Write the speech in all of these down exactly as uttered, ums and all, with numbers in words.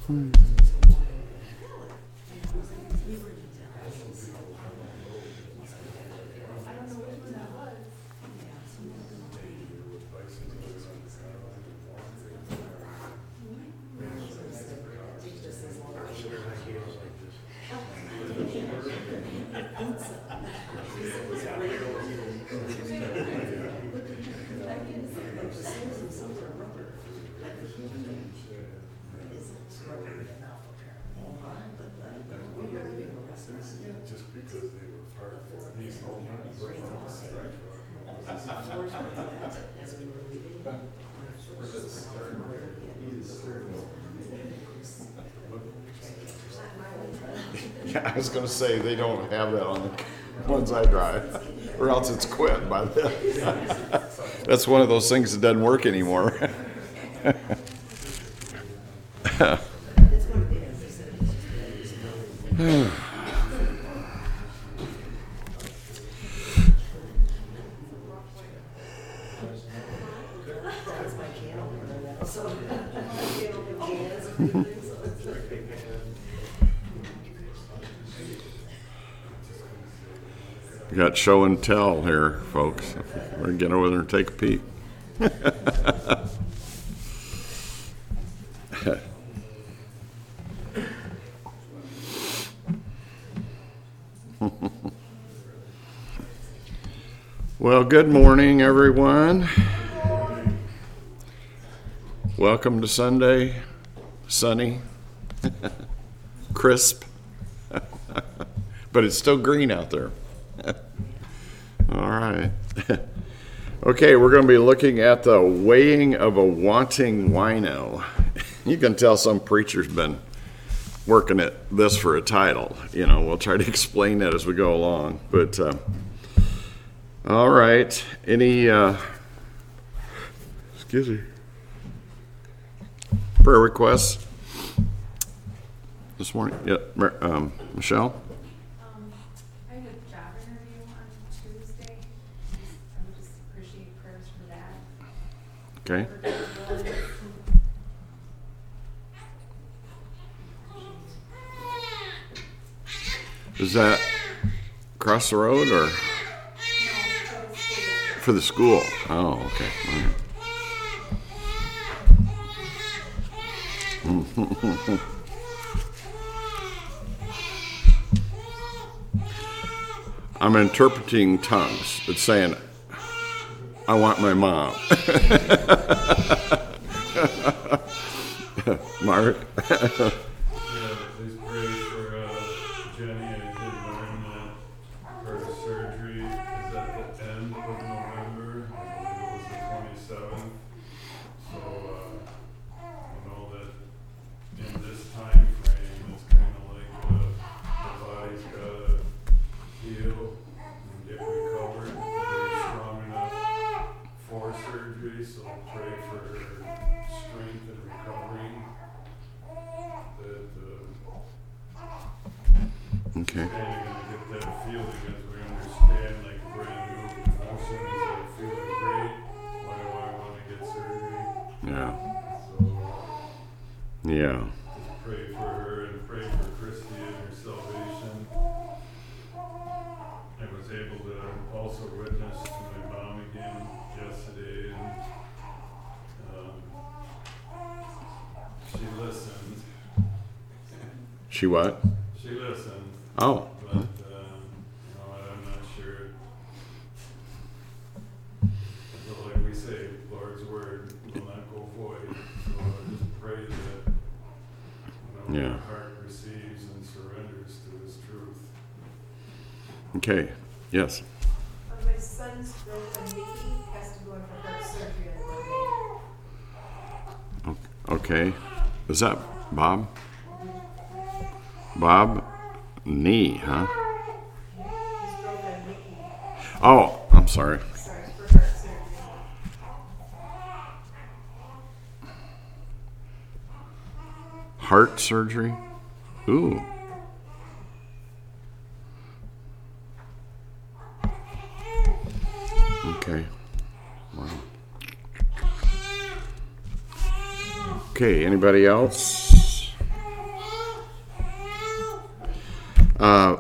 Hmm. Yeah, I was going to say they don't have that on the ones I drive, or else it's quit by then. That's one of those things that doesn't work anymore. We got show and tell here, folks. We're going to get over there and take a peek. Well, good morning, everyone. Welcome to Sunday. Sunny, crisp, but it's still green out there. All right. Okay, we're going to be looking at the weighing of a wanting wino. You can tell some preacher's been working at this for a title. You know, we'll try to explain that as we go along. But, uh, all right. Any, uh, excuse me, prayer requests this morning? Yeah, um, Michelle? Okay. Is that across the road or for the school? Oh, okay. All right. I'm interpreting tongues. It's saying, I want my mom. Mark? Yeah, please pray for uh, Jenny. I did learn that her surgery is at the end of November. I believe it was the twenty-seventh. So, uh, I know that in this time frame, it's kind of like the, the body's got to heal and get recovered. They're strong enough for surgery, so pray for her strength and recovery. That uh, Okay. and you're gonna get that feeling as we understand, like brand new emotions that feeling great. Why do I want to get surgery? Yeah. So Yeah. just pray for her and pray for Christy and her salvation. I was able to also witness to my mom again yesterday, and um, she listened. She what? She listened. Oh. But, um, you know, I'm not sure. But like we say, Lord's word will not go void. So I just pray that, you know, Yeah. my heart receives and surrenders to His truth. Okay. Yes. Uh, my son's girlfriend, Nikki, has to go in for heart surgery on Monday. Okay. Is that Bob? Bob? Knee, huh? His girlfriend, Nikki, Oh, I'm sorry. sorry, for heart surgery. Heart surgery? Ooh. Okay. Wow. Okay, anybody else?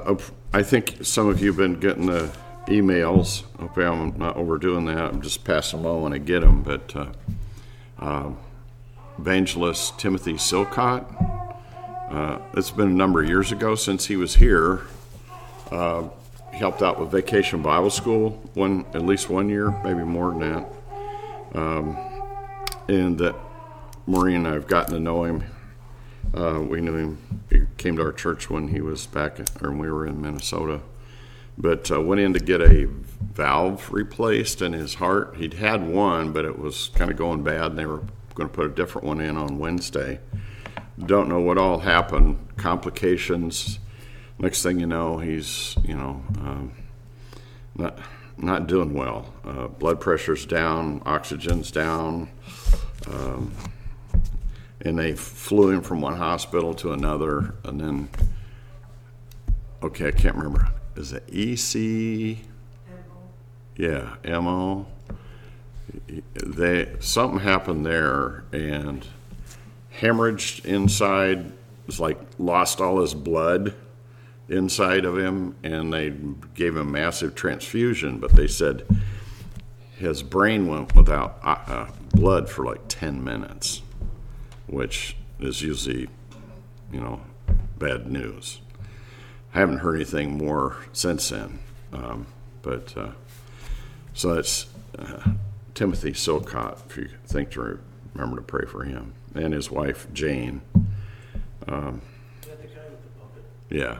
Uh, I think some of you have been getting the emails. Okay, I'm not overdoing that. I'm just passing them on when I get them. But uh, uh, Evangelist Timothy Silcott, uh, it's been a number of years ago since he was here. Uh, he helped out with Vacation Bible School one, at least one year, maybe more than that. Um, and that Maureen and I have gotten to know him. Uh, we knew him. He came to our church when he was back, or when we were in Minnesota. But uh, went in to get a valve replaced in his heart. He'd had one, but it was kind of going bad, and they were going to put a different one in on Wednesday. Don't know what all happened. Complications. Next thing you know, he's you know um, not not doing well. Uh, blood pressure's down, oxygen's down. Um, And they flew him from one hospital to another, and then, okay, I can't remember. Is it E C? M O. Yeah, M O. They something happened there, and hemorrhaged inside. It's like lost all his blood inside of him, and they gave him massive transfusion. But they said his brain went without uh, blood for like ten minutes. Which is usually, you know, bad news. I haven't heard anything more since then. Um, but, uh, so that's uh, Timothy Silcott, if you think to remember to pray for him, and his wife, Jane. Um, Is that the guy with the puppet? yeah,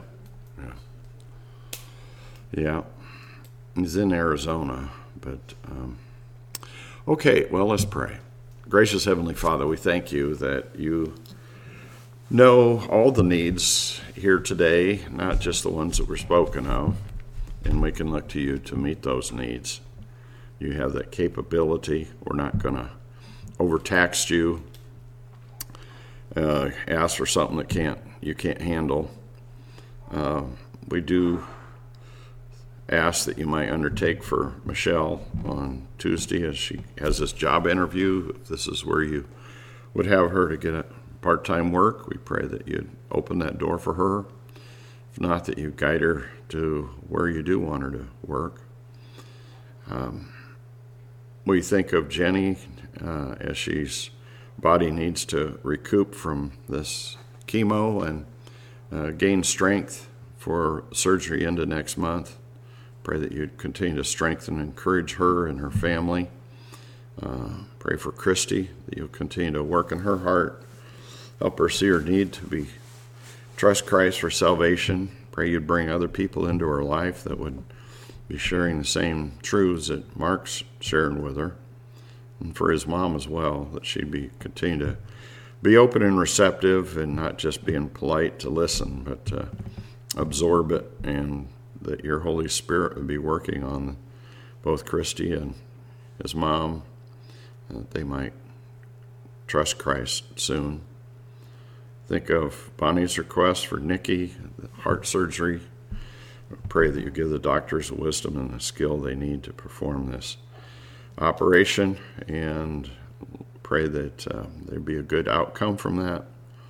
yeah. Yeah. He's in Arizona, but, um, okay, well, let's pray. Gracious Heavenly Father, we thank you that you know all the needs here today, not just the ones that were spoken of, and we can look to you to meet those needs. You have that capability. We're not going to overtax you, uh, ask for something that can't you can't handle. Uh, we do ask that you might undertake for Michelle on Tuesday as she has this job interview. If this is where you would have her to get a part-time work, we pray that you'd open that door for her. If not, that you guide her to where you do want her to work. Um, we think of Jenny uh, as she's body needs to recoup from this chemo and uh, gain strength for surgery into next month. Pray that you'd continue to strengthen and encourage her and her family. Uh, pray for Christy, that you'll continue to work in her heart. Help her see her need to be trust Christ for salvation. Pray you'd bring other people into her life that would be sharing the same truths that Mark's sharing with her. And for his mom as well, that she'd be continue to be open and receptive and not just being polite to listen, but to absorb it, and that your Holy Spirit would be working on both Christy and his mom, and that they might trust Christ soon. Think of Bonnie's request for Nikki, the heart surgery. Pray that you give the doctors the wisdom and the skill they need to perform this operation, and pray that uh, there'd be a good outcome from that.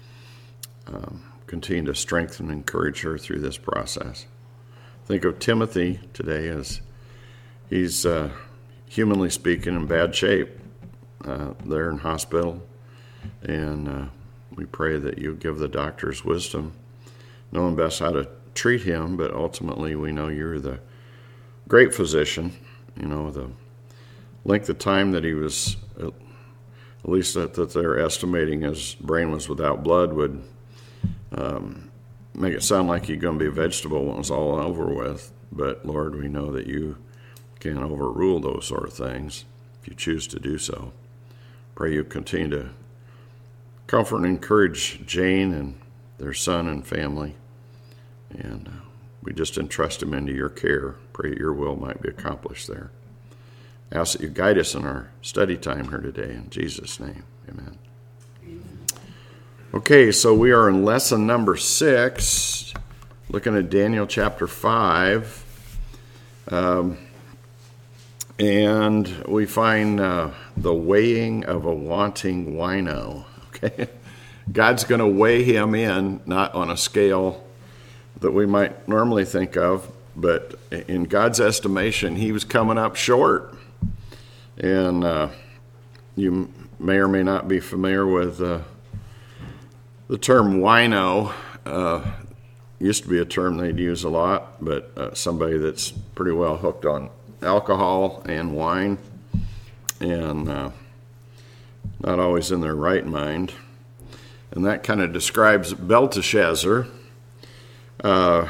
Um, continue to strengthen and encourage her through this process. Think of Timothy today as he's, uh, humanly speaking, in bad shape uh, there in hospital. And uh, we pray that you give the doctors wisdom, knowing best how to treat him, but ultimately we know you're the great physician. You know, the length of time that he was, at least that, that they're estimating his brain was without blood, would um, make it sound like you're going to be a vegetable when it's all over with. But Lord, we know that you can overrule those sort of things if you choose to do so. Pray you continue to comfort and encourage Jane and their son and family. And uh, we just entrust them into your care. Pray that your will might be accomplished there. Ask that you guide us in our study time here today. In Jesus' name, amen. Okay, so we are in lesson number six, looking at Daniel chapter five. Um, and we find uh, the weighing of a wanting wino. Okay, God's going to weigh him in, not on a scale that we might normally think of, but in God's estimation, he was coming up short. And uh, you may or may not be familiar with uh, the term wino. Uh, used to be a term they'd use a lot, but uh, somebody that's pretty well hooked on alcohol and wine, and uh, not always in their right mind. And that kind of describes Belteshazzar. Uh,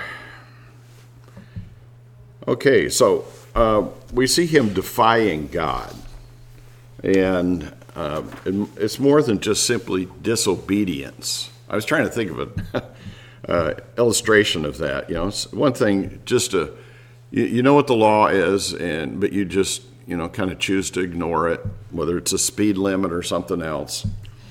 okay, so uh, we see him defying God. And uh, it, it's more than just simply disobedience. I was trying to think of an uh, illustration of that. You know, it's one thing just to, you, you know what the law is, and but you just, you know, kind of choose to ignore it, whether it's a speed limit or something else.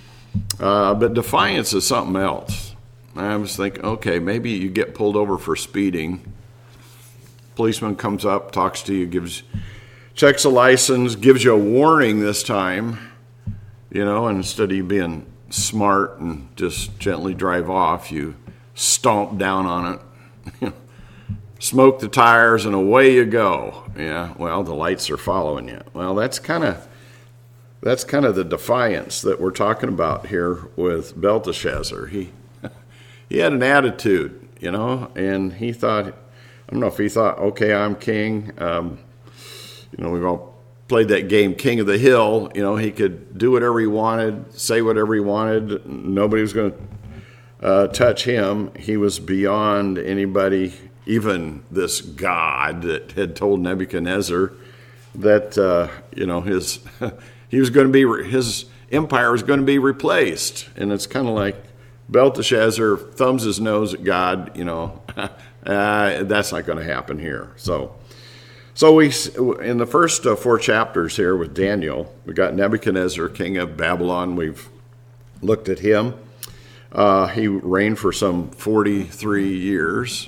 Uh, but defiance is something else. I was thinking, okay, maybe you get pulled over for speeding. Policeman comes up, talks to you, gives, checks a license, gives you a warning this time, you know, and instead of you being smart and just gently drive off, you stomp down on it, smoke the tires, and away you go. Yeah, well, the lights are following you. Well, that's kind of that's kind of the defiance that we're talking about here with Belteshazzar. He he had an attitude, you know, and he thought, I don't know if he thought, okay, I'm king. Um, you know, we've all played that game, King of the Hill. You know, he could do whatever he wanted, say whatever he wanted. Nobody was going to uh, touch him. He was beyond anybody, even this God that had told Nebuchadnezzar that, uh, you know, his he was going to be, his empire was going to be replaced. And it's kind of like Belteshazzar thumbs his nose at God, you know, uh, that's not going to happen here. So, so we, in the first uh, four chapters here with Daniel, we got Nebuchadnezzar, king of Babylon. We've looked at him. Uh, he reigned for some forty-three years.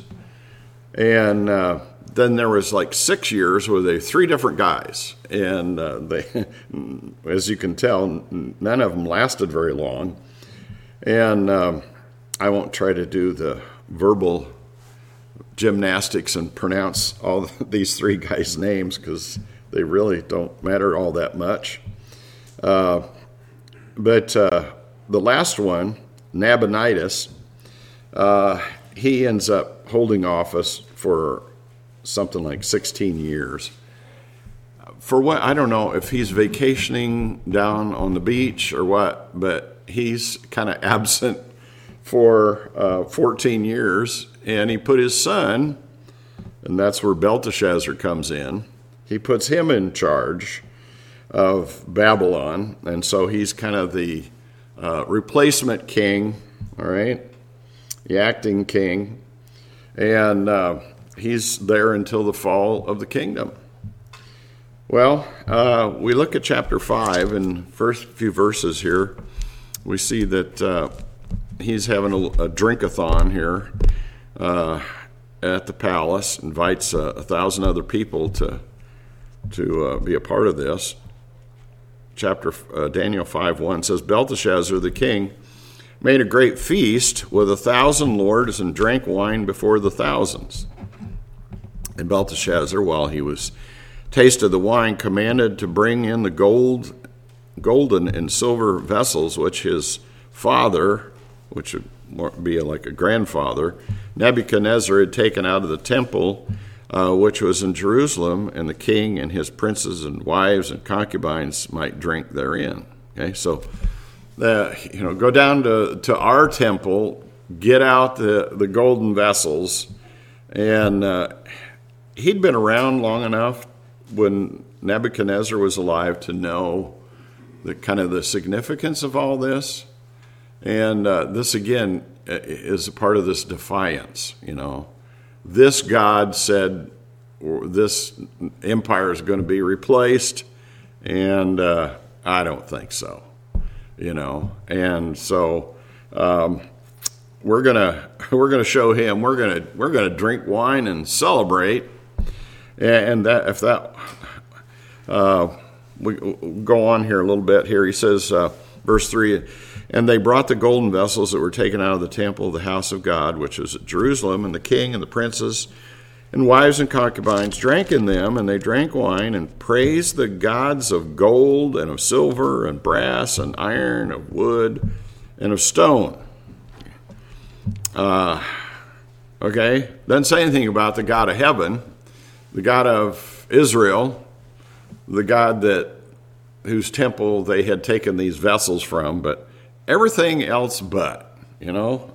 And uh, then there was like six years where they three different guys. And uh, they, as you can tell, none of them lasted very long. And um, I won't try to do the verbal gymnastics and pronounce all these three guys' names because they really don't matter all that much. Uh, but uh, the last one, Nabonidus, uh, he ends up holding office for something like sixteen years. For what, I don't know if he's vacationing down on the beach or what, but he's kind of absent for uh, fourteen years, and he put his son, and that's where Belteshazzar comes in. He puts him in charge of Babylon, and so he's kind of the uh, replacement king, all right, the acting king, and uh, he's there until the fall of the kingdom. Well, uh, we look at chapter five, and first few verses here, we see that uh, he's having a, a drink-a-thon here uh, at the palace, invites uh, a thousand other people to to uh, be a part of this. Chapter uh, Daniel five one says, Belteshazzar the king made a great feast with a thousand lords and drank wine before the thousands. And Belteshazzar, while he was tasted the wine, commanded to bring in the gold, golden and silver vessels which his father, which would be like a grandfather, Nebuchadnezzar had taken out of the temple, uh, which was in Jerusalem, and the king and his princes and wives and concubines might drink therein. Okay, so uh, you know, go down to, to our temple, get out the, the golden vessels, and uh, he'd been around long enough when Nebuchadnezzar was alive to know the kind of the significance of all this. And uh, this, again, is a part of this defiance, you know. This God said this empire is going to be replaced, and uh, I don't think so, you know. And so um, we're gonna we're gonna show him. We're gonna we're gonna drink wine and celebrate. And that if that uh, we go on here a little bit here, he says. Uh, verse three, and they brought the golden vessels that were taken out of the temple of the house of God, which was at Jerusalem, and the king and the princes and wives and concubines drank in them, and they drank wine and praised the gods of gold and of silver and brass and iron, of wood and of stone. Uh, okay, doesn't say anything about the God of heaven, the God of Israel, the God that whose temple they had taken these vessels from, but everything else but, you know.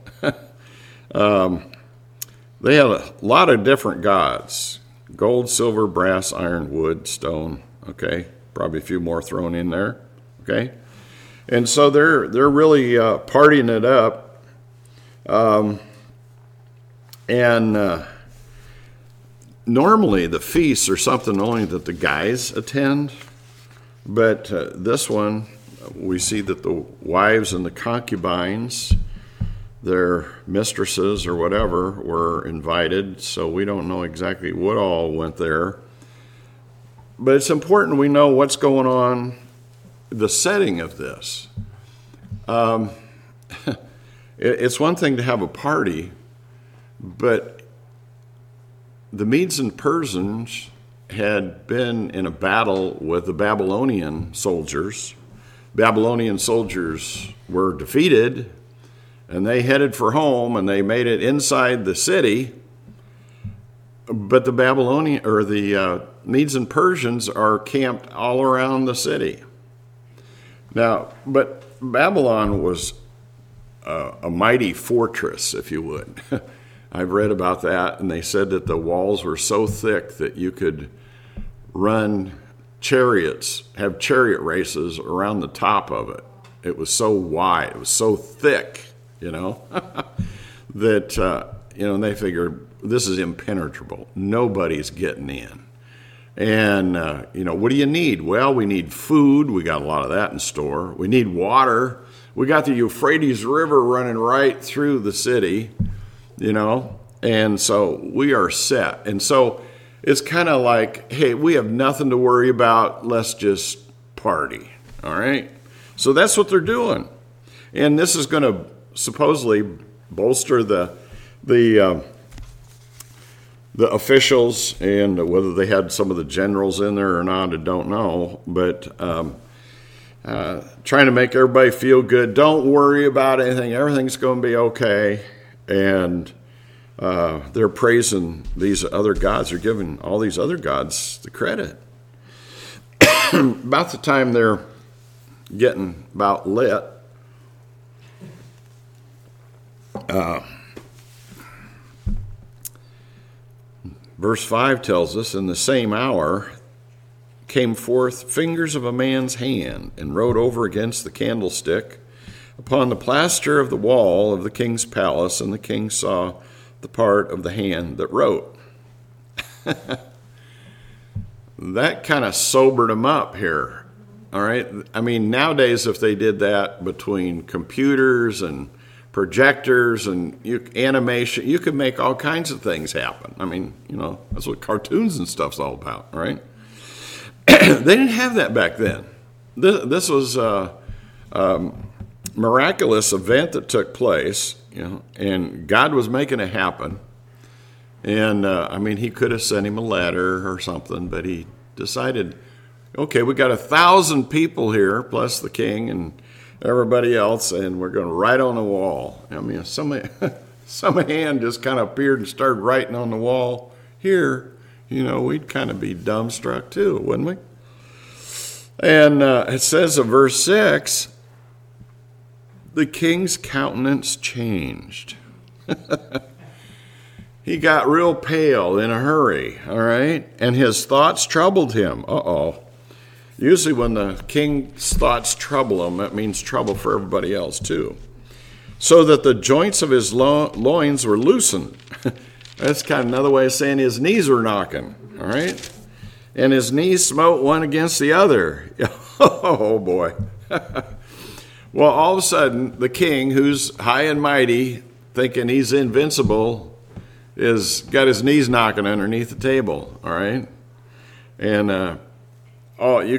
um, they had a lot of different gods: gold, silver, brass, iron, wood, stone. Okay, probably a few more thrown in there. Okay, and so they're they're really uh, partying it up, um, and uh, normally the feasts are something only that the guys attend, but uh, this one we see that the wives and the concubines, their mistresses or whatever, were invited, so we don't know exactly what all went there. But it's important we know what's going on, the setting of this. Um, it's one thing to have a party, but the Medes and Persians had been in a battle with the Babylonian soldiers. Babylonian soldiers were defeated, and they headed for home, and they made it inside the city. But the Babylonian or the uh, Medes and Persians are camped all around the city. Now, but Babylon was uh, a mighty fortress, if you would. I've read about that, and they said that the walls were so thick that you could run chariots, have chariot races around the top of it. It was so wide, it was so thick, you know, that, uh, you know, and they figured this is impenetrable. Nobody's getting in. And, uh, you know, what do you need? Well, we need food. We got a lot of that in store. We need water. We got the Euphrates River running right through the city, you know, and so we are set. And so it's kind of like, hey, we have nothing to worry about. Let's just party, all right? So that's what they're doing. And this is going to supposedly bolster the the uh, the officials, and whether they had some of the generals in there or not, I don't know. But um, uh, trying to make everybody feel good. Don't worry about anything. Everything's going to be okay. And uh, they're praising these other gods. They're giving all these other gods the credit. About the time they're getting about lit, uh, verse five tells us, in the same hour came forth fingers of a man's hand and wrote over against the candlestick upon the plaster of the wall of the king's palace, and the king saw the part of the hand that wrote. That kind of sobered him up here. All right. I mean, nowadays, if they did that between computers and projectors and you, animation, you could make all kinds of things happen. I mean, you know, that's what cartoons and stuff's all about, right? They didn't have that back then. This, this was a um, miraculous event that took place, you know, and God was making it happen. And, uh, I mean, he could have sent him a letter or something, but he decided, okay, we got a thousand people here, plus the king and everybody else, and we're going to write on the wall. I mean, some, some hand just kind of appeared and started writing on the wall here, you know, we'd kind of be dumbstruck too, wouldn't we? And uh, it says in verse six, the king's countenance changed. He got real pale in a hurry, all right? And his thoughts troubled him. Uh-oh. Usually when the king's thoughts trouble him, that means trouble for everybody else too. So that the joints of his lo- loins were loosened. That's kind of another way of saying his knees were knocking, all right? And his knees smote one against the other. Oh, boy. Well, all of a sudden, the king, who's high and mighty, thinking he's invincible, is got his knees knocking underneath the table, all right? And, uh, oh, you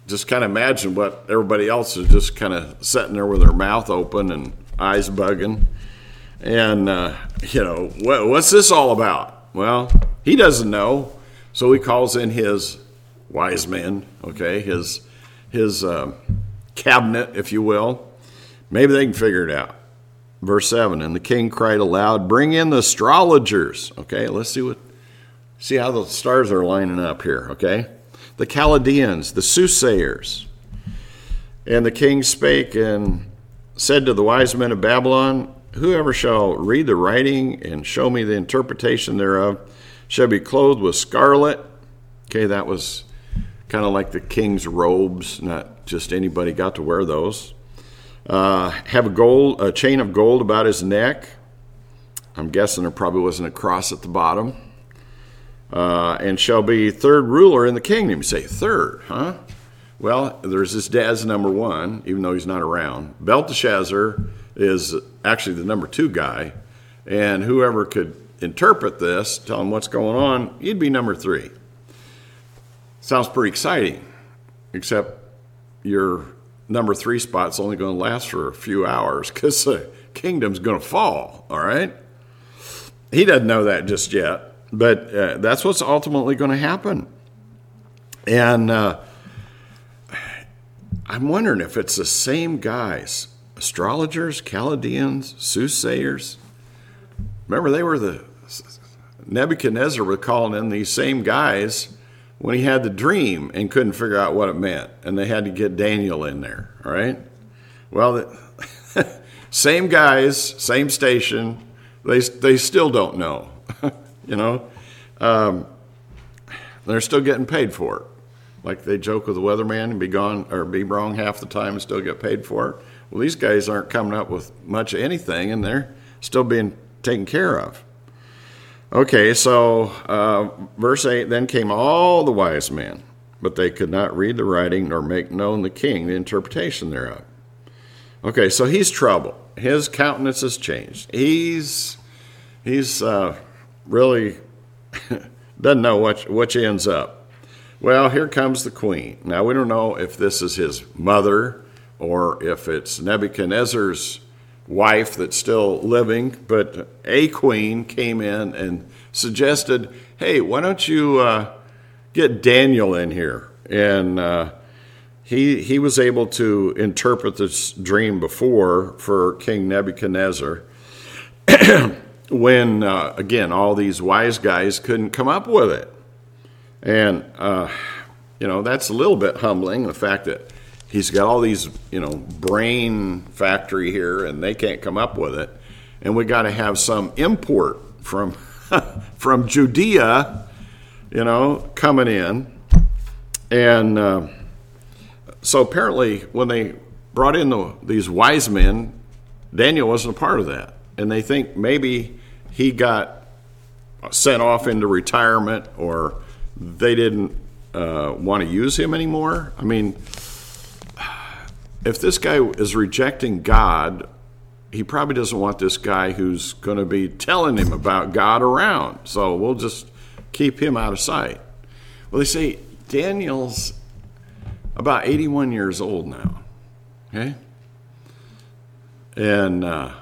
just kind of imagine what everybody else is just kind of sitting there with their mouth open and eyes bugging. And, uh, you know, what, what's this all about? Well, he doesn't know. So he calls in his wise men, okay, his, his uh, cabinet, if you will. Maybe they can figure it out. Verse seven, and the king cried aloud, bring in the astrologers. Okay, let's see what, see how the stars are lining up here, okay? The Chaldeans, the soothsayers. And the king spake and said to the wise men of Babylon, whoever shall read the writing and show me the interpretation thereof shall be clothed with scarlet. Okay, that was kind of like the king's robes. Not just anybody got to wear those. Uh, have a gold, a chain of gold about his neck. I'm guessing there probably wasn't a cross at the bottom. Uh, and shall be third ruler in the kingdom. You say, third, huh? Well, there's his dad's number one, even though he's not around. Belteshazzar is actually the number two guy. And whoever could interpret this, tell him what's going on, he'd be number three. Sounds pretty exciting, except your number three spot's only going to last for a few hours because the kingdom's going to fall, all right? He doesn't know that just yet, but uh, that's what's ultimately going to happen. And uh, I'm wondering if it's the same guys, astrologers, Chaldeans, soothsayers. Remember, they were the, Nebuchadnezzar was calling in these same guys when he had the dream and couldn't figure out what it meant. And they had to get Daniel in there, all right? Well, the, same guys, same station, they they still don't know, you know? Um, they're still getting paid for it. Like they joke with the weatherman and be gone or be wrong half the time and still get paid for it. Well, these guys aren't coming up with much of anything, and they're still being taken care of. Okay, so uh, verse eight, then came all the wise men, but they could not read the writing nor make known the king the interpretation thereof. Okay, so he's troubled. His countenance has changed. He's he's uh, really doesn't know which, which ends up. Well, here comes the queen. Now, we don't know if this is his mother or if it's Nebuchadnezzar's wife that's still living, but a queen came in and suggested, hey, why don't you uh, get Daniel in here? And uh, he he was able to interpret this dream before for King Nebuchadnezzar when, uh, again, all these wise guys couldn't come up with it. And, uh, you know, that's a little bit humbling, the fact that he's got all these, you know, brain factory here, and they can't come up with it. And we got to have some import from from Judea, you know, coming in. And uh, so apparently when they brought in the, these wise men, Daniel wasn't a part of that. And they think maybe he got sent off into retirement, or they didn't uh, want to use him anymore. I mean, if this guy is rejecting God, he probably doesn't want this guy who's going to be telling him about God around. So we'll just keep him out of sight. Well, they say Daniel's about eighty-one years old now. Okay? And uh,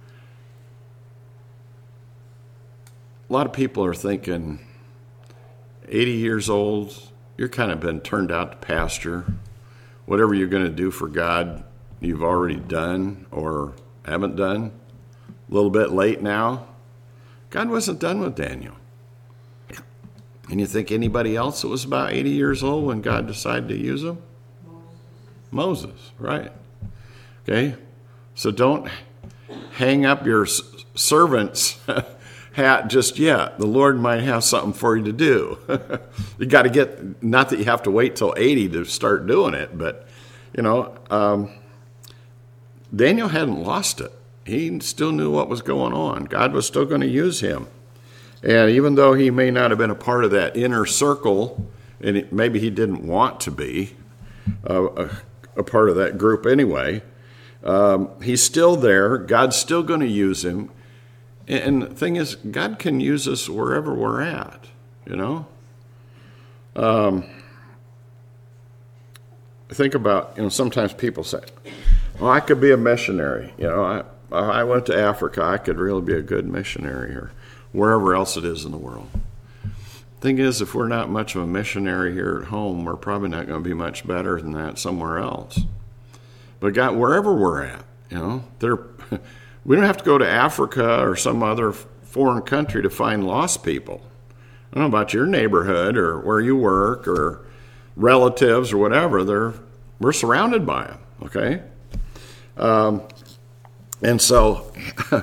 a lot of people are thinking, eighty years old, you're kind of been turned out to pasture. Whatever you're going to do for God, you've already done or haven't done. A little bit late now. God wasn't done with Daniel. And you think anybody else that was about eighty years old when God decided to use him? Moses, Moses, right. Okay? So don't hang up your servant's hat just yet. The Lord might have something for you to do. You got to get, not that you have to wait till eighty to start doing it, but, you know, um, Daniel hadn't lost it. He still knew what was going on. God was still going to use him. And even though he may not have been a part of that inner circle, and it, maybe he didn't want to be uh, a, a part of that group anyway, um, he's still there. God's still going to use him. And the thing is, God can use us wherever we're at, you know. Um, think about, you know, sometimes people say, well, I could be a missionary. You know, I, if I went to Africa, I could really be a good missionary, or wherever else it is in the world. Thing is, if we're not much of a missionary here at home, we're probably not going to be much better than that somewhere else. But God, wherever we're at, you know, there, we don't have to go to Africa or some other foreign country to find lost people. I don't know about your neighborhood or where you work or relatives or whatever. They're, we're surrounded by them, okay? Um, and so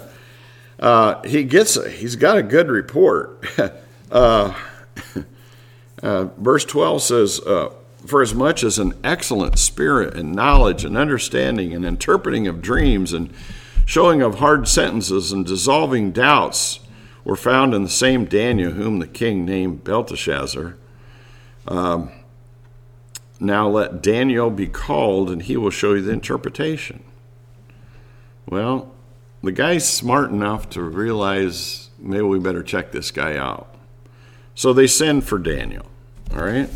uh, he gets, he's got a good report. uh, uh, verse twelve says, uh, for as much as an excellent spirit and knowledge and understanding and interpreting of dreams and showing of hard sentences and dissolving doubts were found in the same Daniel, whom the king named Belteshazzar. Um, now let Daniel be called, and he will show you the interpretation. Well, the guy's smart enough to realize maybe we better check this guy out. So they send for Daniel, all right?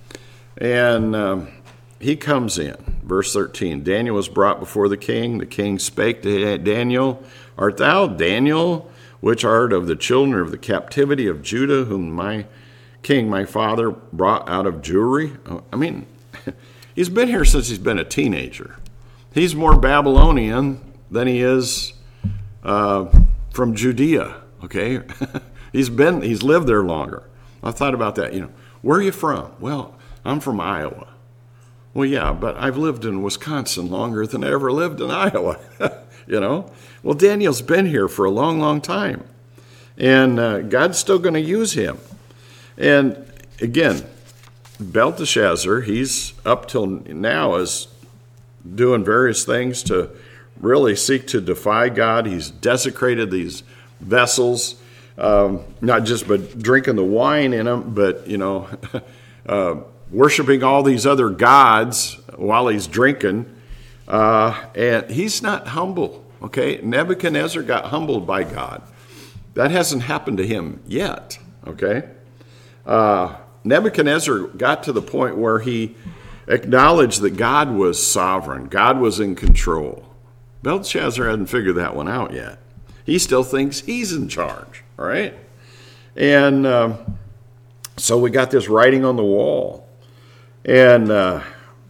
And um, he comes in. Verse thirteen, Daniel was brought before the king. The king spake to Daniel, art thou Daniel, which art of the children of the captivity of Judah, whom my king, my father, brought out of Jewry? I mean, he's been here since he's been a teenager. He's more Babylonian than he is uh, from Judea, okay? he's been, he's lived there longer. I thought about that, you know. Where are you from? Well, I'm from Iowa. Well, yeah, but I've lived in Wisconsin longer than I ever lived in Iowa, you know. Well, Daniel's been here for a long, long time, and uh, God's still going to use him. And again, Belteshazzar, he's up till now is doing various things to really seek to defy God. He's desecrated these vessels, um, not just but drinking the wine in them, but, you know, uh, worshiping all these other gods while he's drinking. Uh, and he's not humble, okay? Nebuchadnezzar got humbled by God. That hasn't happened to him yet, okay? Uh, Nebuchadnezzar got to the point where he acknowledged that God was sovereign. God was in control. Belshazzar hasn't figured that one out yet. He still thinks he's in charge, all right? And um, so we got this writing on the wall. And, uh,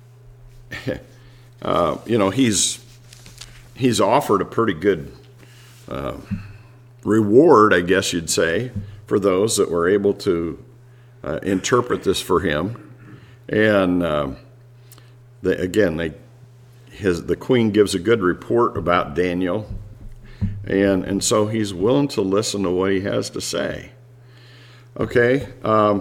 uh, you know, he's he's offered a pretty good uh, reward, I guess you'd say, for those that were able to uh, interpret this for him. And uh, they, again, they his the queen gives a good report about Daniel, and and so he's willing to listen to what he has to say. Okay. Um,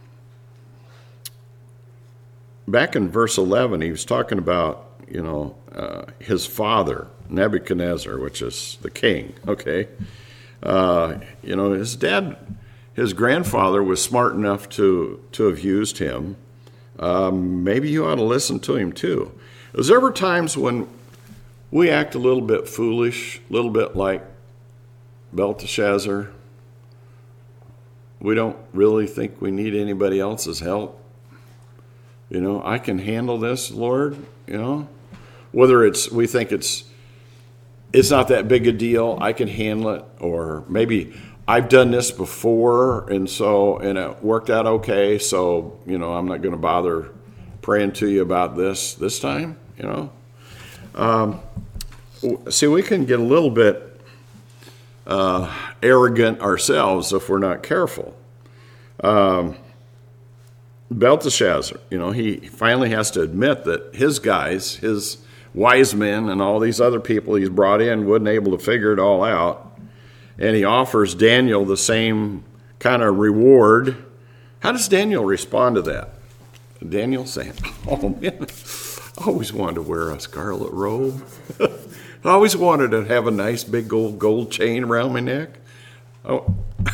back in verse eleven, he was talking about, you know, uh, his father, Nebuchadnezzar, which is the king, okay? Uh, you know, his dad, his grandfather was smart enough to, to have used him. Um, maybe you ought to listen to him too. Is there ever times when we act a little bit foolish, a little bit like Belteshazzar? We don't really think we need anybody else's help. You know, I can handle this, Lord, you know. Whether it's, we think it's, it's not that big a deal, I can handle it. Or maybe I've done this before, and so, and it worked out okay, so, you know, I'm not going to bother praying to you about this this time, you know. Um, see, we can get a little bit uh, arrogant ourselves if we're not careful. Um, Belteshazzar, you know, he finally has to admit that his guys, his wise men and all these other people he's brought in wasn't able to figure it all out. And he offers Daniel the same kind of reward. How does Daniel respond to that? Daniel saying, oh man, I always wanted to wear a scarlet robe. I always wanted to have a nice big gold, gold chain around my neck. Oh.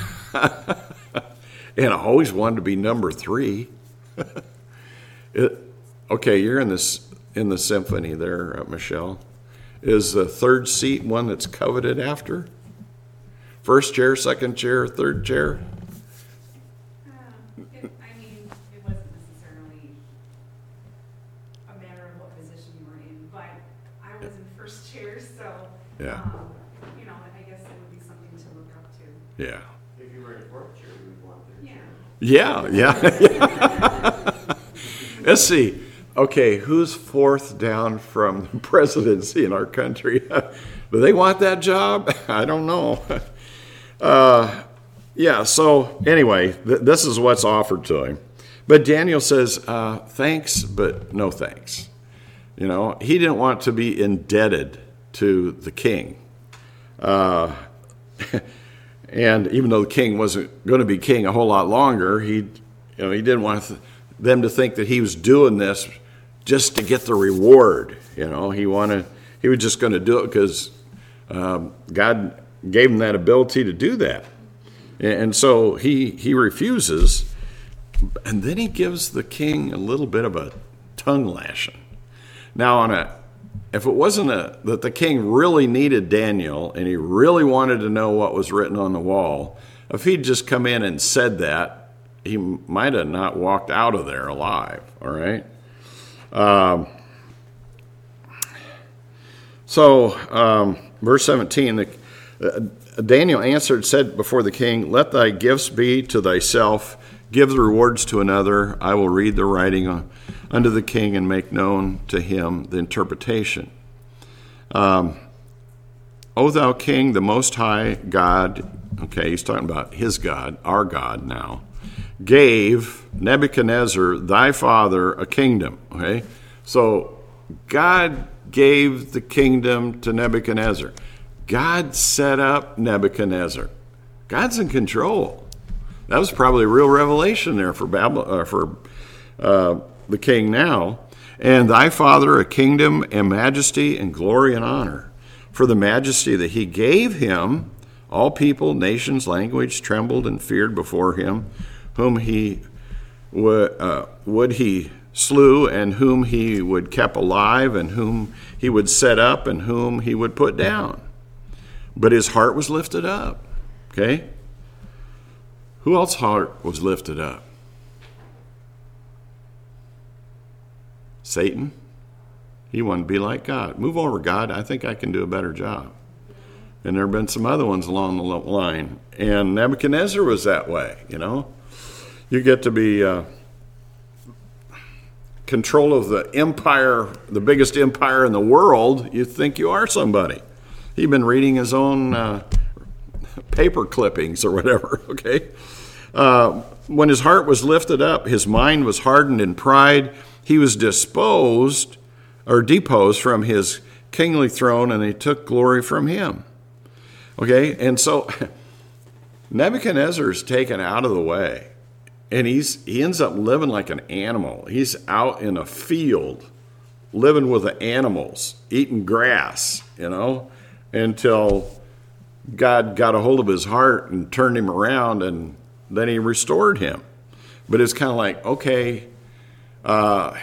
And I always wanted to be number three. it, okay, you're in this in the symphony there, uh, Michelle. Is the third seat one that's coveted after? First chair, second chair, third chair? Um, it, I mean, it wasn't necessarily a and first chairs, so, Yeah. um, you know, I guess it would be something to look up to. Yeah. If you were in fourth chair, you would want their Yeah. Yeah, yeah. Let's see. Okay, who's fourth down from the presidency in our country? Do they want that job? I don't know. Uh, yeah, so anyway, th- this is what's offered to him. But Daniel says, uh, thanks, but no thanks. You know, he didn't want to be indebted to the king. Uh, and even though the king wasn't going to be king a whole lot longer, he, you know, he didn't want th- them to think that he was doing this just to get the reward. You know, he wanted, he was just going to do it because um, God gave him that ability to do that. And, and so he he refuses, and then he gives the king a little bit of a tongue lashing. Now, on a if it wasn't a, that the king really needed Daniel and he really wanted to know what was written on the wall, if he'd just come in and said that, he might have not walked out of there alive, all right? Um, so, um, verse seventeen, the, uh, Daniel answered, said before the king, let thy gifts be to thyself, give the rewards to another. I will read the writing on, unto the king and make known to him the interpretation. Um, O thou king, the most high God, okay, he's talking about his God, our God now, gave Nebuchadnezzar, thy father, a kingdom. Okay, so God gave the kingdom to Nebuchadnezzar. God set up Nebuchadnezzar. God's in control. That was probably a real revelation there for Babylon, uh, for uh, the king now. And thy father a kingdom and majesty and glory and honor. For the majesty that he gave him, all people, nations, language trembled and feared before him, whom he would, uh, would he slew, and whom he would keep alive, and whom he would set up, and whom he would put down. But his heart was lifted up. Okay? Who else's heart was lifted up? Satan. He wanted to be like God. Move over, God. I think I can do a better job. And there have been some other ones along the line. And Nebuchadnezzar was that way, you know. You get to be uh, control of the empire, the biggest empire in the world. You think you are somebody. He'd been reading his own uh, paper clippings or whatever, okay? Uh, when his heart was lifted up, his mind was hardened in pride. He was disposed or deposed from his kingly throne, and they took glory from him. Okay, and so Nebuchadnezzar is taken out of the way, and he's he ends up living like an animal. He's out in a field, living with the animals, eating grass, you know, until God got a hold of his heart and turned him around, and then he restored him. But it's kind of like, okay, uh,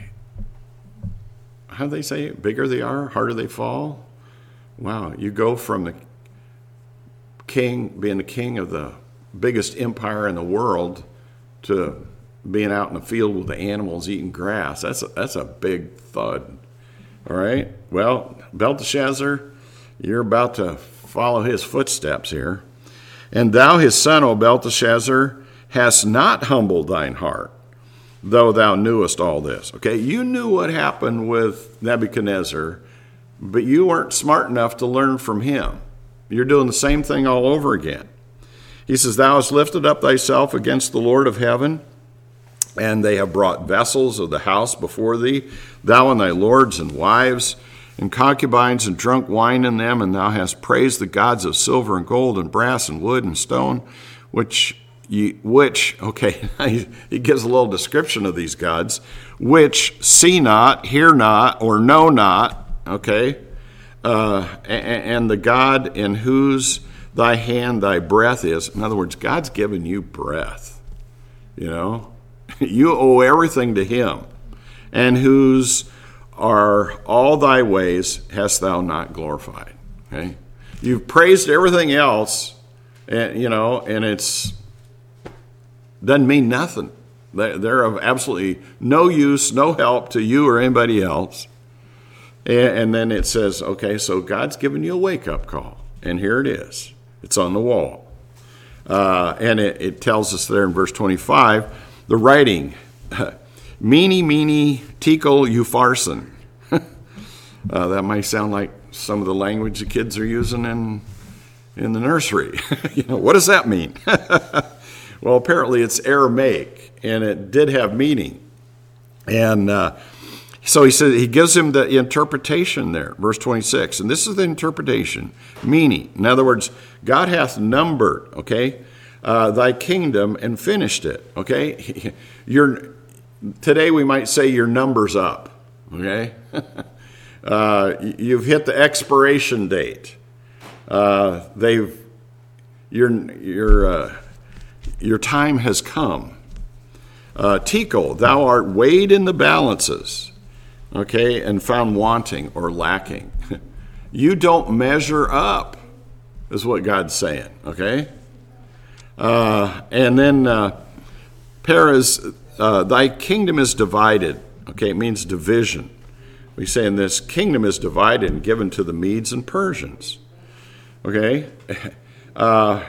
how do they say? Bigger they are, harder they fall. Wow, you go from the king, being the king of the biggest empire in the world, to being out in the field with the animals eating grass. That's a, that's a big thud. All right? Well, Belteshazzar, you're about to follow his footsteps here. And thou, his son, O Belteshazzar, hast not humbled thine heart, though thou knewest all this. Okay, you knew what happened with Nebuchadnezzar, but you weren't smart enough to learn from him. You're doing the same thing all over again. He says, thou hast lifted up thyself against the Lord of heaven, and they have brought vessels of the house before thee, thou and thy lords and wives, and concubines, and drunk wine in them, and thou hast praised the gods of silver and gold and brass and wood and stone, which, ye, which okay, he gives a little description of these gods, which see not, hear not, or know not, okay, uh, and, and the God in whose thy hand thy breath is. In other words, God's given you breath, you know. You owe everything to him, and whose are all thy ways hast thou not glorified. Okay, you've praised everything else, and you know, and it's doesn't mean nothing. They're of absolutely no use, no help to you or anybody else. And, and then it says, okay, so God's given you a wake-up call. And here it is. It's on the wall. Uh, and it, it tells us there in verse twenty-five, the writing, Mene, mene, tekel, upharsin. uh, that might sound like some of the language the kids are using in in the nursery. You know, what does that mean? Well, apparently it's Aramaic, and it did have meaning. And uh, so he says he gives him the interpretation there, verse twenty-six. And this is the interpretation, meaning, in other words, God hath numbered, okay, uh, thy kingdom and finished it, okay? Your, today we might say your number's up, okay? uh, you've hit the expiration date. Uh, they've, your, your, uh, your time has come. Uh, Tekel, thou art weighed in the balances, okay, and found wanting or lacking. You don't measure up, is what God's saying, okay? Uh, and then uh, Perez, uh, thy kingdom is divided, okay, it means division. We say in this, kingdom is divided and given to the Medes and Persians, okay? Uh,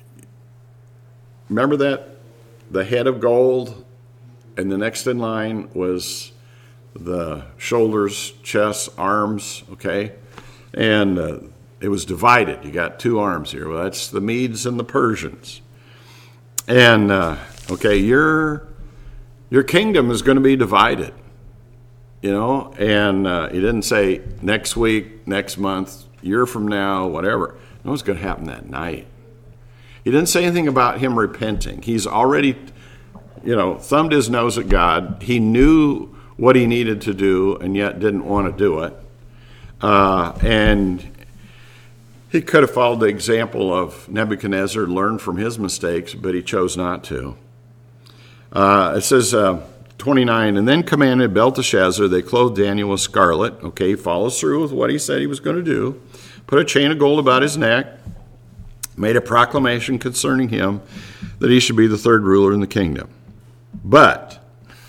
remember that? The head of gold, and the next in line was the shoulders, chest, arms, okay? And uh, it was divided. You got two arms here. Well, that's the Medes and the Persians. And, uh, okay, your your kingdom is going to be divided, you know? And uh, he didn't say next week, next month, year from now, whatever. No, it's going to happen that night. He didn't say anything about him repenting. He's already, you know, thumbed his nose at God. He knew what he needed to do and yet didn't want to do it. Uh, and he could have followed the example of Nebuchadnezzar, learned from his mistakes, but he chose not to. Uh, it says, uh, twenty-nine, and then commanded Belteshazzar, they clothed Daniel with scarlet. Okay, he follows through with what he said he was going to do. Put a chain of gold about his neck. Made a proclamation concerning him that he should be the third ruler in the kingdom. But,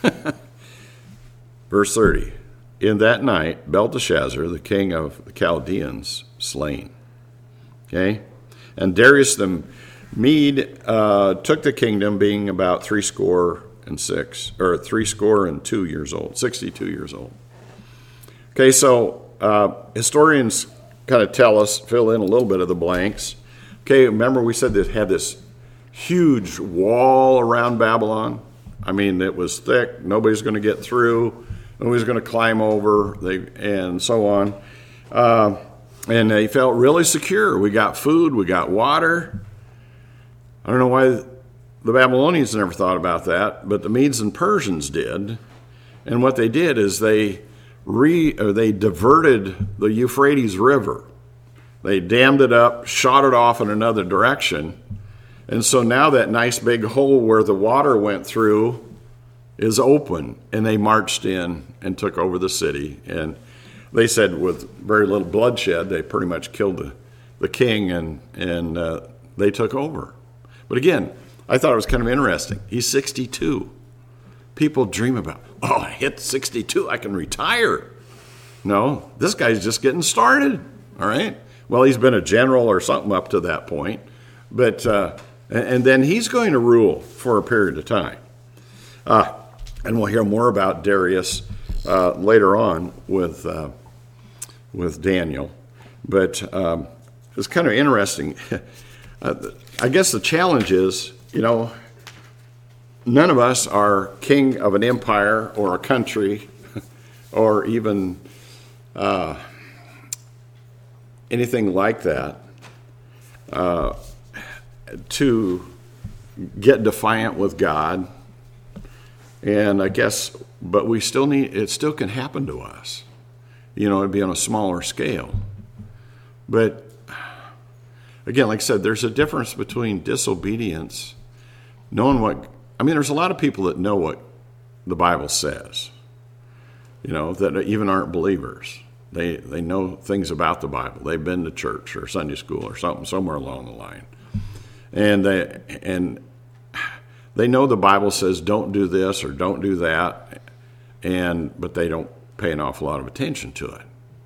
verse thirty, in that night, Belteshazzar, the king of the Chaldeans, slain. Okay? And Darius the Mede uh, took the kingdom, being about three score and six, or three score and two years old, sixty-two years old. Okay, so uh, historians kind of tell us, fill in a little bit of the blanks. Okay, remember we said they had this huge wall around Babylon? I mean, it was thick. Nobody's going to get through. Nobody's going to climb over, they, and so on. Uh, and they felt really secure. We got food. We got water. I don't know why the Babylonians never thought about that, but the Medes and Persians did. And what they did is they re or they diverted the Euphrates River. They dammed it up, shot it off in another direction. And so now that nice big hole where the water went through is open. And they marched in and took over the city. And they said with very little bloodshed, they pretty much killed the, the king and, and uh, they took over. But again, I thought it was kind of interesting. He's sixty-two. People dream about, oh, I hit sixty-two, I can retire. No, this guy's just getting started, all right? Well, he's been a general or something up to that point, but uh, and then he's going to rule for a period of time. Uh, and we'll hear more about Darius uh, later on with uh, with Daniel. But um, it's kind of interesting. uh, I guess the challenge is, you know, none of us are king of an empire or a country or even uh, anything like that uh, to get defiant with God. And I guess, but we still need, it still can happen to us. You know, it'd be on a smaller scale. But again, like I said, there's a difference between disobedience, knowing what, I mean, there's a lot of people that know what the Bible says, you know, that even aren't believers. They they know things about the Bible. They've been to church or Sunday school or something, somewhere along the line. And they, and they know the Bible says don't do this or don't do that, and but they don't pay an awful lot of attention to it.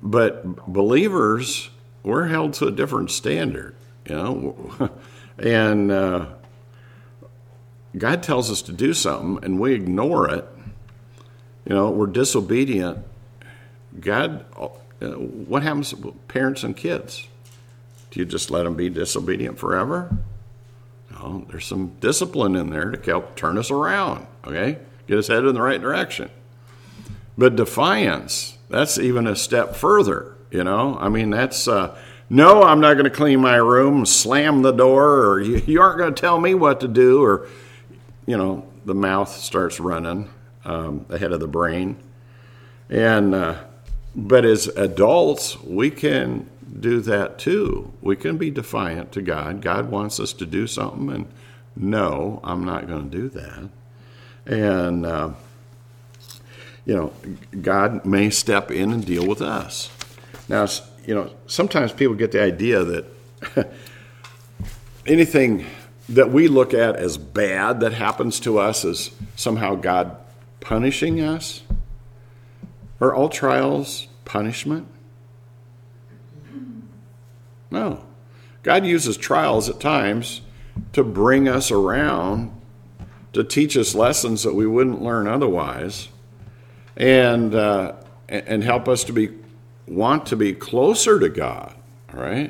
but believers, we're held to a different standard, you know, and uh, God tells us to do something and we ignore it. You know, we're disobedient. God, uh, what happens to parents and kids? Do you just let them be disobedient forever? No, there's some discipline in there to help turn us around, okay? Get us headed in the right direction. But defiance, that's even a step further, you know? I mean, that's, uh, no, I'm not going to clean my room, slam the door, or you, you aren't going to tell me what to do, or, you know, the mouth starts running um, ahead of the brain. And, uh, but as adults, we can do that too. We can be defiant to God. God wants us to do something, and no, I'm not going to do that. And, uh, you know, God may step in and deal with us. Now, you know, sometimes people get the idea that anything that we look at as bad that happens to us is somehow God punishing us. Are all trials punishment? No. God uses trials at times to bring us around, to teach us lessons that we wouldn't learn otherwise, and uh, and help us to be want to be closer to God. All right,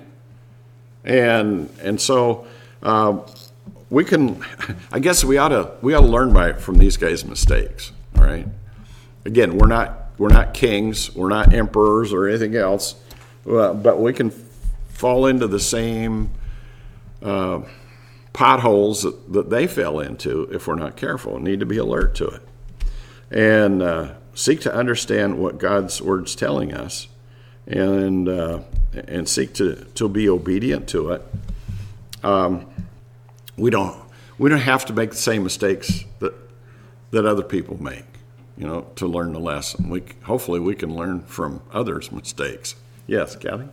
and and so uh, we can. I guess we ought to we ought to learn by from these guys' mistakes. All right. Again, we're not we're not kings, we're not emperors or anything else, uh, but we can fall into the same uh, potholes that, that they fell into if we're not careful. We need to be alert to it and uh, seek to understand what God's word's telling us, and uh, and seek to, to be obedient to it. Um, we don't we don't have to make the same mistakes that that other people make, you know, to learn the lesson. We hopefully we can learn from others' mistakes. Yes, Kathy?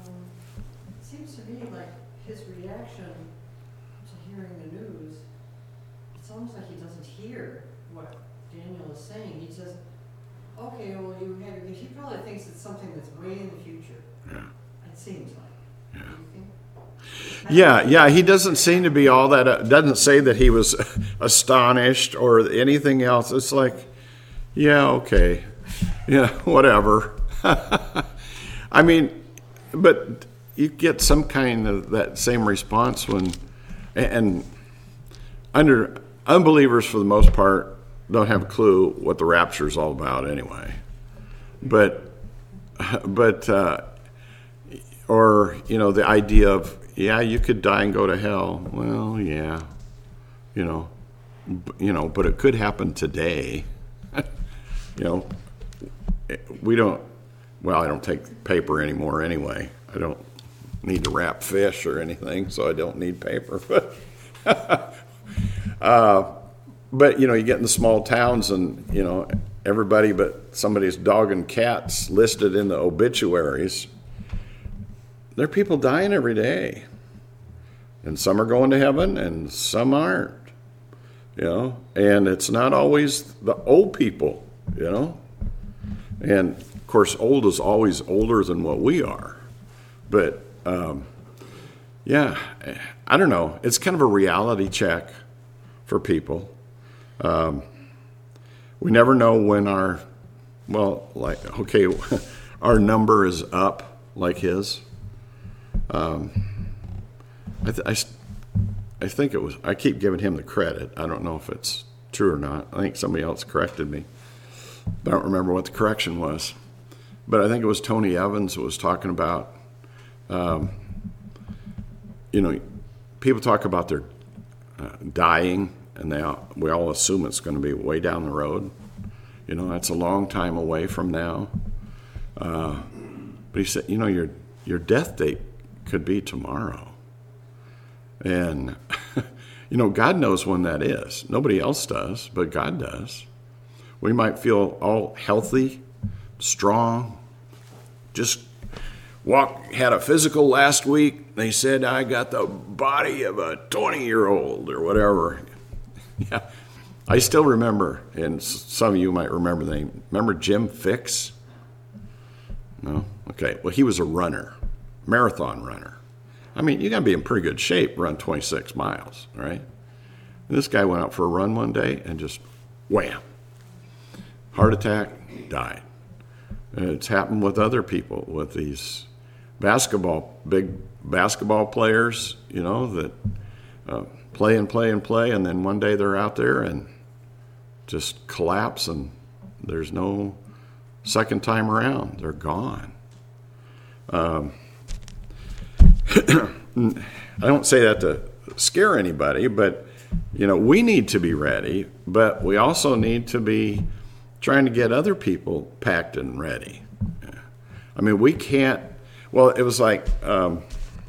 Seems to me like his reaction to hearing the news, it's almost like he doesn't hear what Daniel is saying. He says, okay, well, you have your gift. He probably thinks it's something that's way in the future. Yeah. It seems like. Yeah. Do you think? Yeah, yeah, he doesn't seem to be all that, uh, doesn't say that he was astonished or anything else. It's like, yeah, okay, yeah, whatever. I mean, but you get some kind of that same response when, and under unbelievers for the most part don't have a clue what the rapture is all about anyway. But, but, uh, or, you know, the idea of, yeah, you could die and go to hell. Well, yeah, you know, b- you know, but it could happen today. You know, we don't, well, I don't take paper anymore anyway. I don't need to wrap fish or anything, so I don't need paper. But, uh, but you know, you get in the small towns and, you know, everybody but somebody's dog and cat's listed in the obituaries. There are people dying every day. And some are going to heaven and some aren't. You know, and it's not always the old people, you know. And of course, old is always older than what we are. But um, yeah, I don't know. It's kind of a reality check for people. Um, we never know when our, well, like, okay, our number is up like his. Um, I, th- I, I think it was, I keep giving him the credit. I don't know if it's true or not. I think somebody else corrected me. I don't remember what the correction was. But I think it was Tony Evans who was talking about, um, you know, people talk about their uh, dying, and they all, we all assume it's going to be way down the road. You know, that's a long time away from now. Uh, but he said, you know, your your death date could be tomorrow. And, you know, God knows when that is. Nobody else does, but God does. We might feel all healthy, strong, just walk, had a physical last week. They said, I got the body of a twenty-year-old or whatever. Yeah, I still remember, and some of you might remember the name. Remember Jim Fix? No? Okay, well, he was a runner, marathon runner. I mean, you got to be in pretty good shape, run twenty-six miles, right? And this guy went out for a run one day and just wham, heart attack, died. And it's happened with other people, with these basketball, big basketball players, you know, that uh, play and play and play, and then one day they're out there and just collapse, and there's no second time around. They're gone. Um, I don't say that to scare anybody, but, you know, we need to be ready, but we also need to be trying to get other people packed and ready. I mean, we can't, well, it was like, um,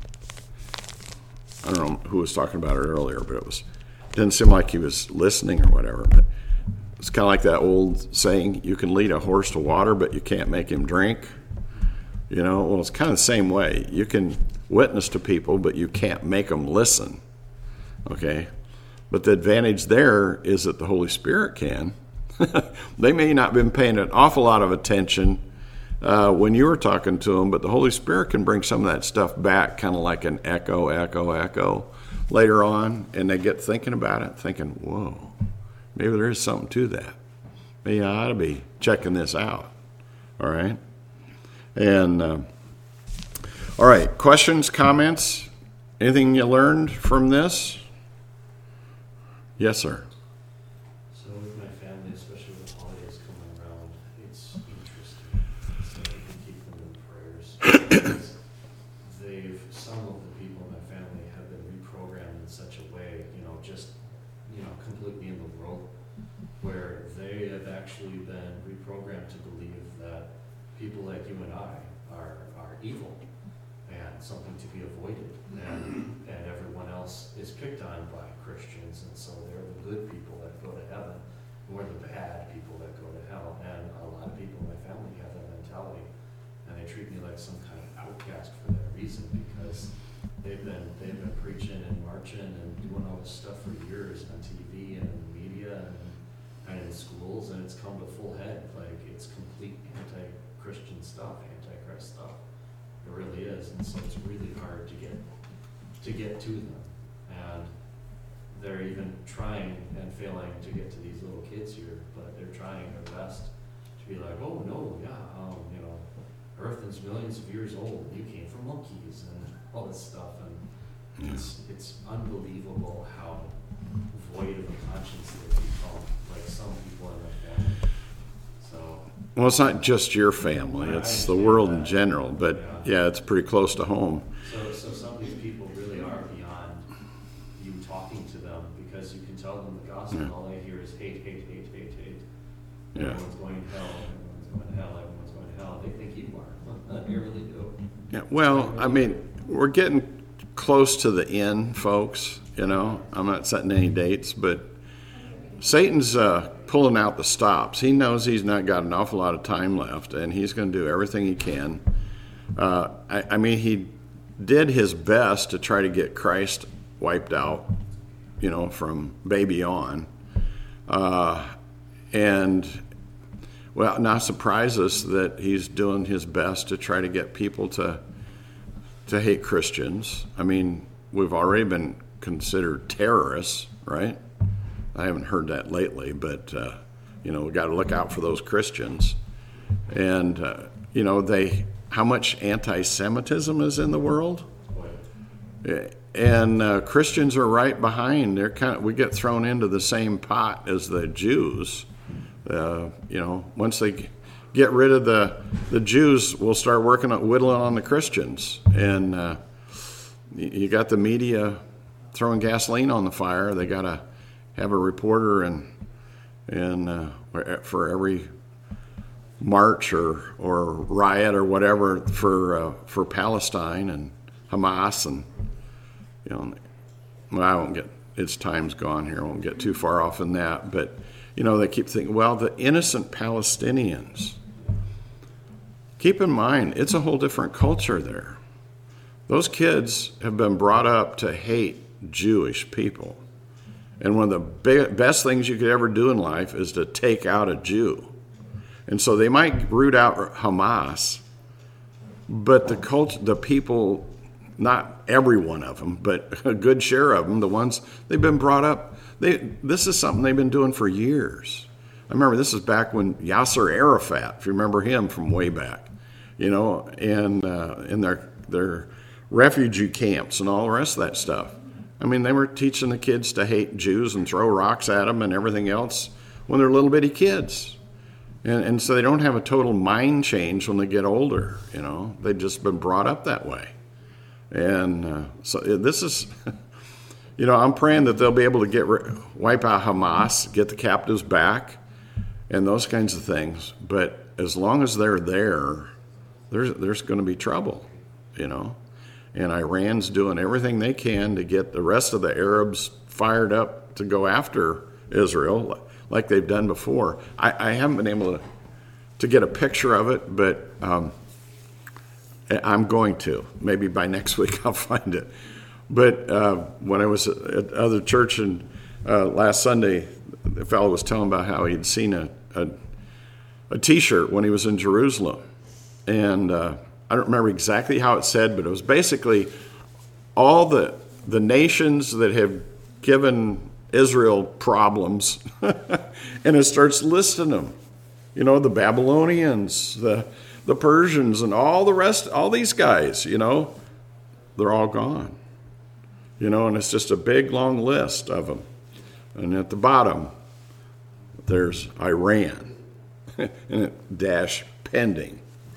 I don't know who was talking about it earlier, but it was, didn't seem like he was listening or whatever, but it's kind of like that old saying, you can lead a horse to water, but you can't make him drink. You know, well, it's kind of the same way. You can witness to people, but you can't make them listen. Okay? But the advantage there is that the Holy Spirit can. They may not have been paying an awful lot of attention uh, when you were talking to them, but the Holy Spirit can bring some of that stuff back, kind of like an echo, echo, echo later on, and they get thinking about it, thinking, whoa, maybe there is something to that. Maybe I ought to be checking this out. All right? And, uh, all right, questions, comments? Anything you learned from this? Yes, sir. So with my family, especially with holidays coming around, it's interesting. So we can keep them in prayers. Because they've, some of the people in my family have been reprogrammed in such a way, you know, just, you know, completely in the world, where they have actually been reprogrammed to believe that people like you and I are, are evil and something to be avoided. And, and everyone else is picked on by Christians, and so they're the good people that go to heaven, and we're the bad people that go to hell. And a lot of people in my family have that mentality, and they treat me like some kind of outcast for that reason, because they've been they've been preaching and marching and doing all this stuff for years on T V and in the media and, and in schools, and it's come to full head. Like, it's complete anti-Christian stuff, anti-Christ stuff. It really is, and so it's really hard to get to get to them. And they're even trying and failing to get to these little kids here, but they're trying their best to be like, oh no, yeah, um, you know, Earth is millions of years old. You came from monkeys and all this stuff, and Yeah. it's it's unbelievable how void of a conscience they become. Like some people in my family. So. Well, it's not just your family, it's the world in general, but yeah, it's pretty close to home. So, so some of these people really are beyond you talking to them, because you can tell them the gospel, Yeah. and all they hear is hate, hate, hate, hate, hate. Yeah. Everyone's going to hell, everyone's going to hell, everyone's going to hell. They think you are. They really do. Yeah, well, I mean, we're getting close to the end, folks, you know. I'm not setting any dates, but Satan's uh, pulling out the stops. He knows he's not got an awful lot of time left, and he's going to do everything he can. Uh, I, I mean, he did his best to try to get Christ wiped out, you know, from baby on. Uh, and, well, not surprise us that he's doing his best to try to get people to to hate Christians. I mean, we've already been considered terrorists, right? I haven't heard that lately, but, uh, you know, we got to look out for those Christians. And, uh, you know, they, how much anti-Semitism is in the world? And uh, Christians are right behind. They're kind of, we get thrown into the same pot as the Jews. Uh, you know, once they get rid of the the Jews, we'll start working on whittling on the Christians. And uh, you got the media throwing gasoline on the fire. They got to have a reporter and and uh, for every march or or riot or whatever for uh, for Palestine and Hamas, and you know, well, I won't get, its time's gone here. I won't get too far off in that, but you know, they keep thinking, well, the innocent Palestinians. Keep in mind, it's a whole different culture there. Those kids have been brought up to hate Jewish people. And one of the big, best things you could ever do in life is to take out a Jew. And so they might root out Hamas, but the cult, the people, not every one of them, but a good share of them, the ones they've been brought up. They this is something they've been doing for years. I remember this is back when Yasser Arafat, if you remember him from way back, you know, and uh, in their their refugee camps and all the rest of that stuff. I mean, they were teaching the kids to hate Jews and throw rocks at them and everything else when they're little bitty kids. And, and so they don't have a total mind change when they get older, you know. They've just been brought up that way. And uh, so this is, you know, I'm praying that they'll be able to get wipe out Hamas, get the captives back, and those kinds of things. But as long as they're there, there's there's going to be trouble, you know. And Iran's doing everything they can to get the rest of the Arabs fired up to go after Israel, like they've done before. I, I haven't been able to to get a picture of it, but um, I'm going to. Maybe by next week I'll find it. But uh, when I was at other church and uh, last Sunday, the fellow was telling about how he'd seen a a, a T-shirt when he was in Jerusalem, and uh, I don't remember exactly how it said, but it was basically all the the nations that have given Israel problems, and it starts listing them. You know, the Babylonians, the the Persians, and all the rest, all these guys, you know, they're all gone. You know, and it's just a big, long list of them. And at the bottom, there's Iran, and it dash pending.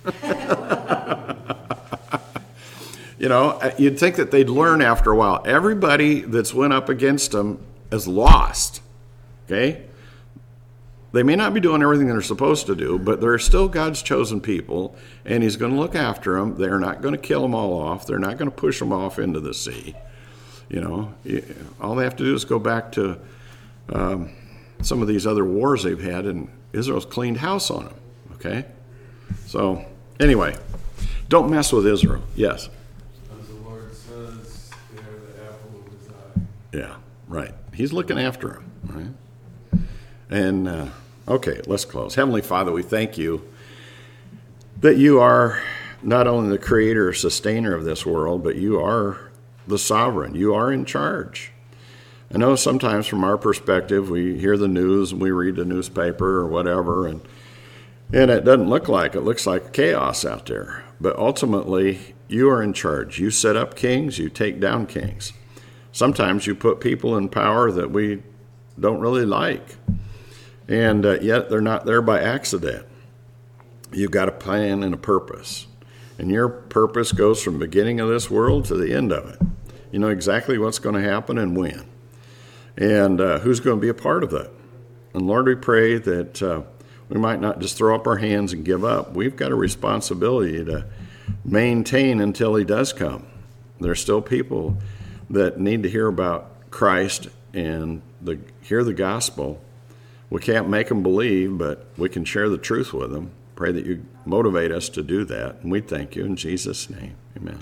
You know, you'd think that they'd learn after a while. Everybody that's went up against them is lost, okay? They may not be doing everything they're supposed to do, but they're still God's chosen people, and he's going to look after them. They're not going to kill them all off. They're not going to push them off into the sea. You know, all they have to do is go back to um, some of these other wars they've had, and Israel's cleaned house on them, okay? So, anyway, don't mess with Israel. Yes? As the Lord says, they are the apple of his eye. Yeah, right. He's looking after him, right? And, uh, okay, let's close. Heavenly Father, we thank you that you are not only the creator or sustainer of this world, but you are the sovereign. You are in charge. I know sometimes from our perspective, we hear the news and we read the newspaper or whatever, and and it doesn't look like it. It looks like chaos out there. But ultimately, you are in charge. You set up kings, you take down kings. Sometimes you put people in power that we don't really like, and uh, yet they're not there by accident. You've got a plan and a purpose, and your purpose goes from the beginning of this world to the end of it. You know exactly what's going to happen and when, and uh, who's going to be a part of that. And Lord, we pray that uh, we might not just throw up our hands and give up. We've got a responsibility to maintain until he does come. There's still people that need to hear about Christ and the, hear the gospel. We can't make them believe, but we can share the truth with them. Pray that you motivate us to do that. And we thank you in Jesus' name. Amen.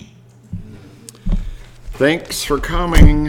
Thanks for coming.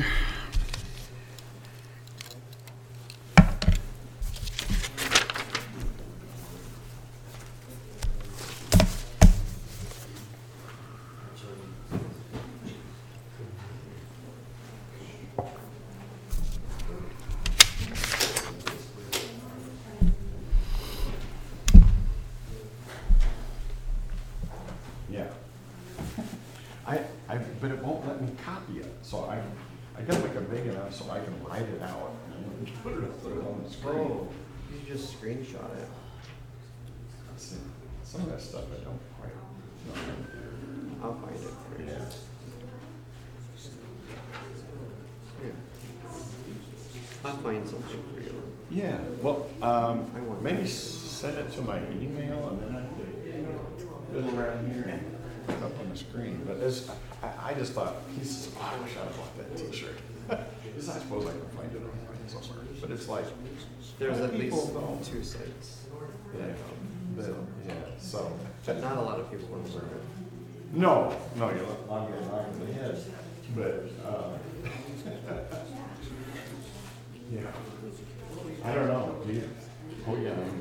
Yeah. I, I, but it won't let me copy it, so I, I gotta make it big enough so I can write it out and put it up there on the screen. Oh, you should just screenshot it. See, some of that stuff I don't quite know. I'll find it for you. Yeah. Here. I'll find something for you. Yeah, well, um, I want maybe that. send it to my email and then I could fiddle around here and put it up on the screen. But it's, I, I just thought, he's, oh, I wish I bought that t-shirt. Because I suppose I can find it online somewhere. But it's like, There's at least people don't. two sites. Yeah, but, yeah, so. But not a lot of people want to learn it. No, no, you're not, I'm getting knocked in the head, but, uh, yeah. I don't know, do you, oh, yeah, I'm